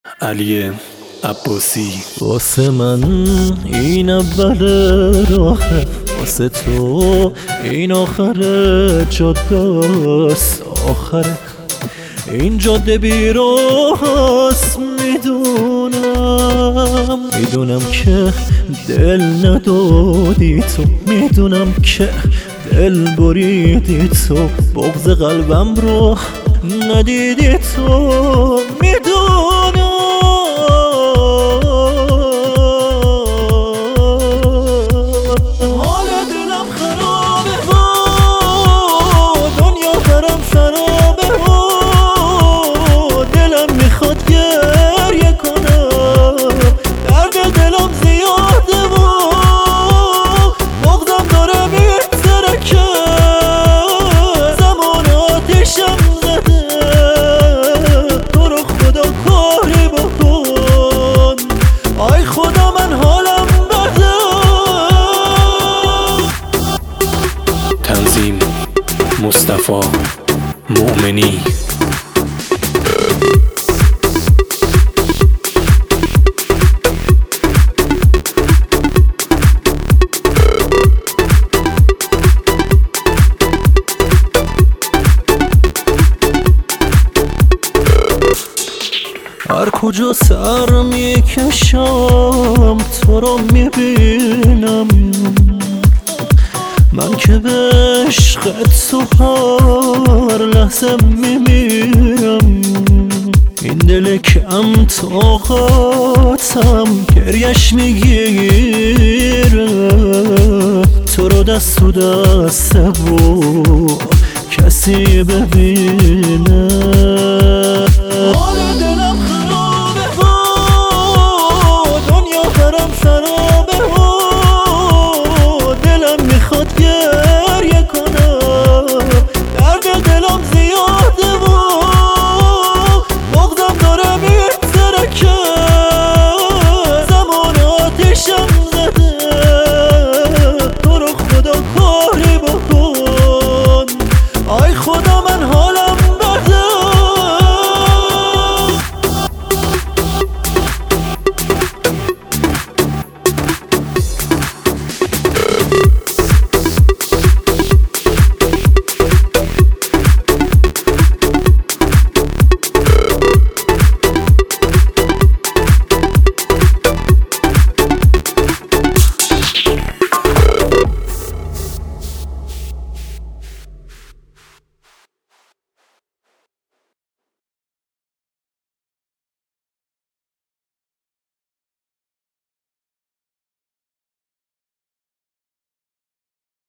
علی عباسی. واسه من این اول راهه، واسه تو این آخر جاده است. آخره این جاده بیراه است. میدونم که دل ندادی تو، میدونم که دل بریدی تو، بغض قلبم رو ندیدی تو. میدونم حال دلم خرابه و دنیا برام سرابه و دلم میخواد گریه کنم، درد دلم زیاده و بغضم داره میترکه، زمان آتیشم زده. تو رو خدا کاری بکن، آی خدا من حالم بده. تنظیم مصطفی مؤمنی. هر کجا سر میکشم تو رو میبینم، من که به عشقت تو هر لحظه میمیرم. این دل کم طاقتم گریش میگیره، تو رو دست تو دسته و کسی ببینه. حال دلم